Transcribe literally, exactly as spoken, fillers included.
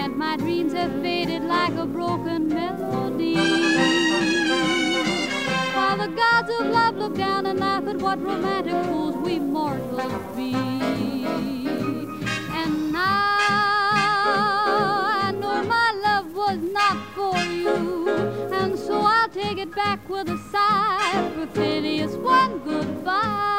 and my dreams have faded like a broken melody. While the gods of love look down and laugh at what romantic fools we mortals be. And now I know my love was not for you, and so I'll take it back with a sigh. Perfidious one, goodbye.